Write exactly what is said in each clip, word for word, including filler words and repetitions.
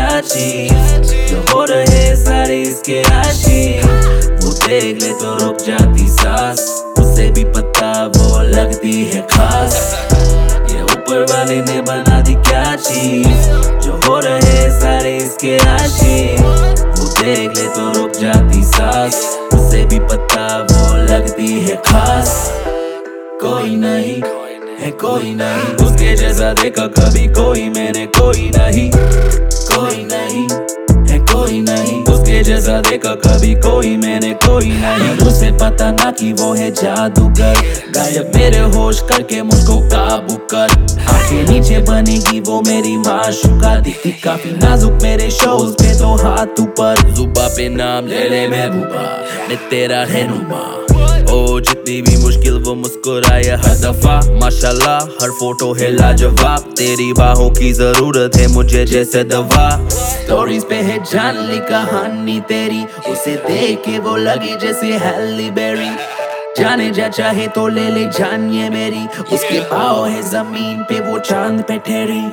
क्या चीज, जो हो रहे सारे इसके आशिक। वो देख ले तो रुक जाती सांस, उसे भी पता वो लगती है खास। ये ऊपर वाले ने बना दी क्या चीज, जो हो रहे सारे इसके आशिक। वो देख ले तो रुक जाती सांस, उसे भी पता वो लगती है खास। कोई नहीं है कोई नहीं, उसके जैसा देखा कभी कोई मैंने कोई नहीं। कोई नहीं है कोई नहीं, उसके जैसा देखा कभी कोई मैंने कोई नहीं। उसे पता ना कि वो है जादूगर, गायब मेरे होश करके मुझको काबू कर। आंखें नीचे बनेगी वो मेरी माशूका, दिखती काफी नाजुक मेरे शोज पे तो हाथ ऊपर। जुबा पे नाम ले ले महबूबा, मैं तेरा रहनुमा। ओ जितनी भी मुश्किल वो मुस्कुराए हर दफा, माशाल्लाह हर फोटो है लाजवाब। तेरी बाहों की जरूरत है मुझे जैसे दवा। स्टोरीज पे है जानली कहानी तेरी, उसे देख के वो लगी जैसे हैली बेरी। जाने जा चाहे तो ले ले जान ये मेरी, उसके पाँव है जमीन पे वो चांद पे ठहरी।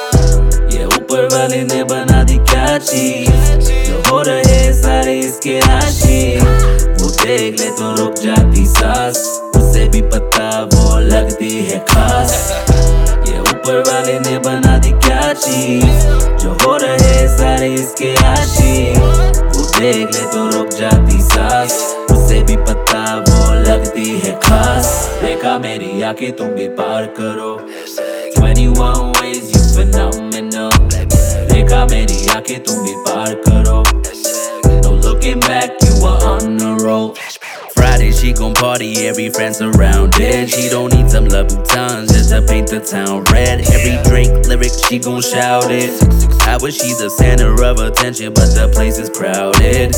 ये ऊपर वाले ने बना दी क्या चीज, जो हो रहे सारे इसके आशिक। वो देख ले तो रुक जाती सांस, उसे भी पता वो लगती है खास। ये ऊपर वाले ने बना दी क्या चीज, जो हो रहे सारे इसके आशिक। वो देख ले तो रुक जाती सांस, उसे भी पता वो लगती है खास। देखा मेरी आंखें तुम भी पार करो, twenty-one ways you phenomenal। देखा मेरी आंखें तुम भी पार करो, no looking back you are on the roll। Friday she gon' party, every friend's around it। She don't need some Louboutins just to paint the town red। Every Drake lyric she gon' shout it। How is she the center of attention but the place is crowded।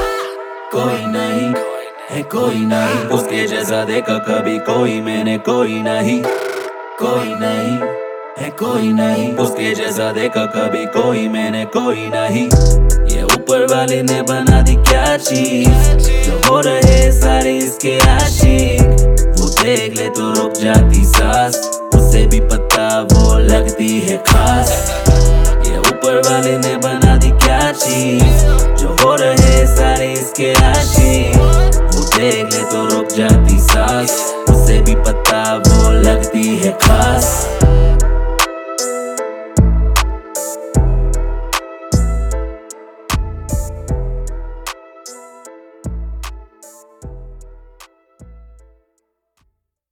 कोई नहीं है कोई नहीं, उसके जैसा देखा कभी कोई मैंने कोई नहीं। कोई नहीं है कोई नहीं, उसके जैसा देखा कभी कोई मैंने कोई नहीं। ये ऊपर वाले ने बना दी क्या चीज, जो हो रहे सारे इसके आशिक। वो देख ले तो रुक जाती सांस, उसे भी पता वो लगती है खास। ये ऊपर वाले ने बना दी क्या चीज, जो हो रहे सारे इसके आशिक। वो देख ले तो रुक जाती सांस, उसे भी पता वो लगती है खास।